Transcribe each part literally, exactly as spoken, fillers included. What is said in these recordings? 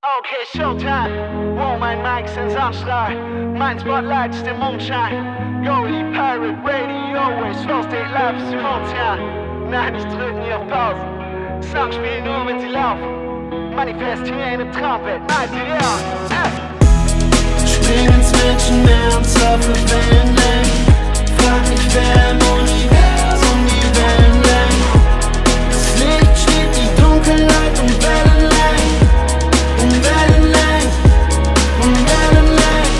Okay, Showtime. Wow, mein Mic sind Sonnenstrahl. Mein Spotlight ist der Mondschein. Goalie Pirate Radio, ich schloss den Live ist im Ozean. Nein, ich drück nie auf Pause. Songs spielen nur, wenn sie laufen. Manifestieren im Traumwelt, night it out. Spring ins Menschenmeer und surfe Wellenlängen. Frag mich, wer im Universum die Wellen lenkt. Das Licht steht die Dunkelheit um Wellenlängen. Um Wellenlängen, um Wellenlängen.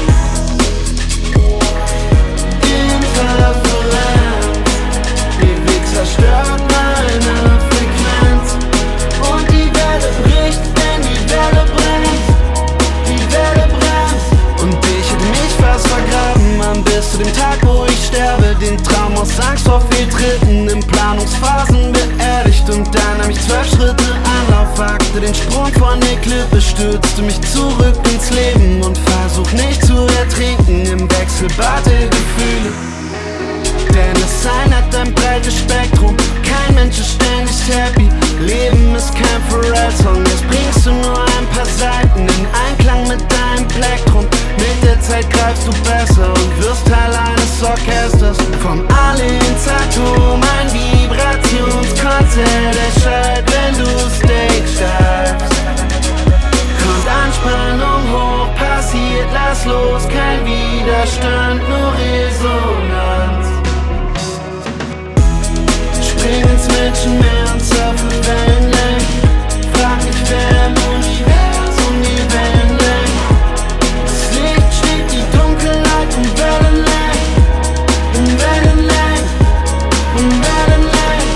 Interferenz, die Wichser stört meine Frequenz. Und die Welle bricht, wenn die Welle brennt. Die Welle brennt. Und ich hätte mich fast vergraben, Mann, bis zu dem Tag, wo ich sterbe. Den Traum aus Angst vor Fehltritten in Planungsphasen beerdigt. Und dann nahm ich zwölf Schritte Anlauf, wagte den Sprung von der Klippe, stürzte mich zurück ins Leben und versuch nicht zu ertrinken im Wechselbad der Gefühle. Denn das Sein hat ein breites Spektrum, kein Mensch ist ständig happy. Leben ist kein Pharrell-Song, jetzt bringst du nur ein paar Seiten in Einklang mit deinem Plektrum. Mit der Zeit greifst du besser und wirst Teil eines Orchesters. Vom Alien-Tattoo, ein Vibrationskonzert erschallt, wenn du Stage divest. Kommt Anspannung hoch, passiert, lass los, kein Widerstand, nur Resonanz. Spring ins Menschenmeer und surfe Wellenlängen. Frag mich, wer im Universum die Wellen lenkt. Das Licht steht die Dunkelheit um Wellenlängen. Um Wellenlängen, um Wellenlängen.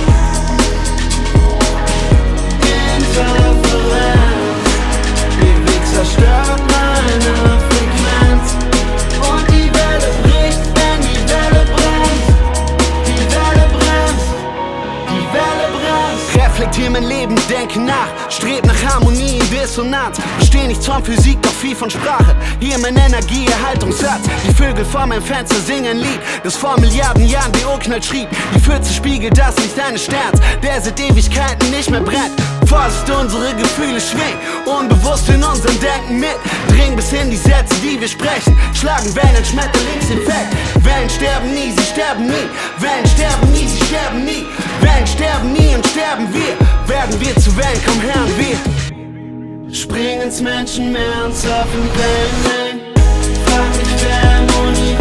Interferenz, die Wichser stört meine Frequenz. Und die Welle bricht, wenn die Welle brennt. Die Welle brennt. Die Welle brennt. Reflektier mein Leben, denke nach. Streb nach Harmonie in Dissonanz. Versteh nichts von Physik, doch viel von Sprache. Hier mein Energieerhaltungssatz. Die Vögel vor meinem Fenster singen ein Lied, das vor Milliarden Jahren die Urknall schrieb. Die Pfütze spiegelt das Licht eines Sterns, der seit Ewigkeiten nicht mehr brennt. Vorsicht, unsere Gefühle schwingen unbewusst in unserem Denken mit. Dringen bis hin die Sätze, die wir sprechen, schlagen Wellen, Schmetterlingseffekt. Wellen sterben nie, sie sterben nie. Wellen sterben nie, sie sterben nie. Wellen sterben nie und sterben wir. Werden wir zu Wellen, komm her und wir springen ins Menschenmeer und surfen Wellenlängen. Frag mich, wer im Universum